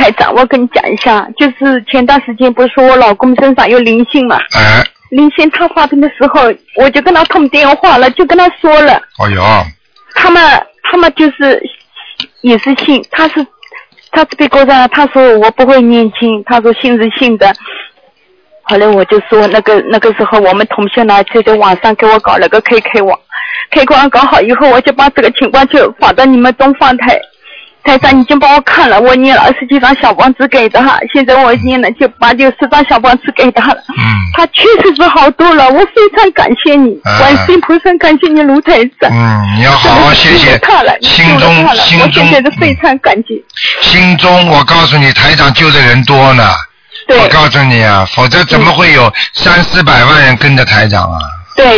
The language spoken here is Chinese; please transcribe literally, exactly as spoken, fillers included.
台长，我跟你讲一下，就是前段时间不是说我老公身上有灵性嘛？ 哎。 灵性他发病的时候，我就跟他通电话了，就跟他说了。 哦哟。 他们他们就是也是信，他是他是被勾上了，他说我不会念经，他说信是信的。后来我就说那个那个时候我们同学呢就在网上给我搞了个 K K 网 ，K K 网搞好以后，我就把这个情况就发到你们东方台。台长已经帮我看了，我念了二十几张小房子给他，现在我念了就八九十张小房子给他了。嗯，他确实是好多了，我非常感谢你，观世音菩萨，感谢你卢台长。 嗯，你要好好谢谢。 他了， 心中心中， 我现在是非常感激。 心中，我告诉你，台长救的人多呢。 对。 我告诉你啊，否则怎么会有三四百万人跟着台长啊？